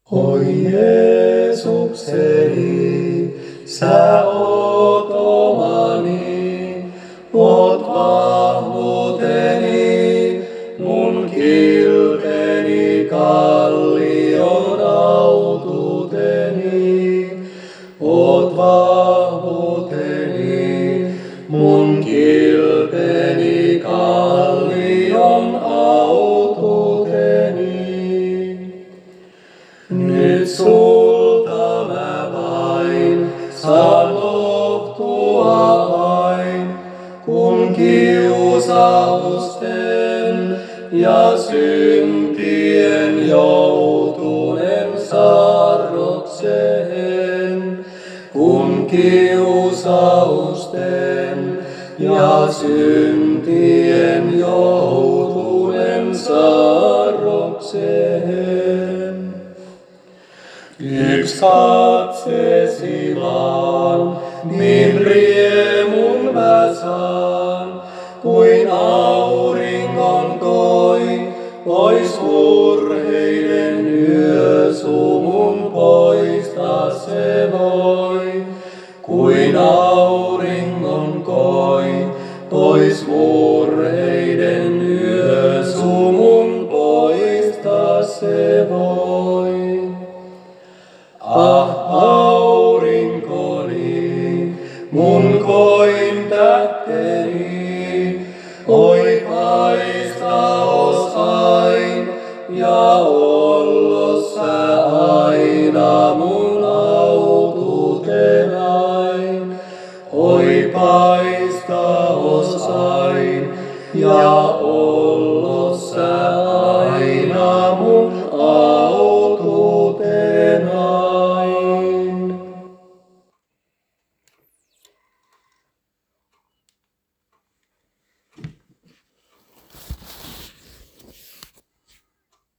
Oi Jeesukseni, sä oot omani, oot vahvuuteni, mun kilpeni, kallion autuuteni. Oot vahvuuteni, mun kilpeni, kallion autuuteni. Nyt sulta mä vain saan lohtua vain, kun kiusausten ja syntien joutunen saarrokseen. Kun kiusausten ja syntien joutunen saarrokseen. Yks katseesi vaan, niin riemun mä saan, kuin auringon koi, pois urheiden yösumun poistaa se voi. Kuin auringon koi, pois urheiden yösumun poistaa se voi. Ah, aurinkoni, mun koin tähteni, oi paistaos ain, ja ollos sä aina mun autuutenain. Oi paistaos ain, ja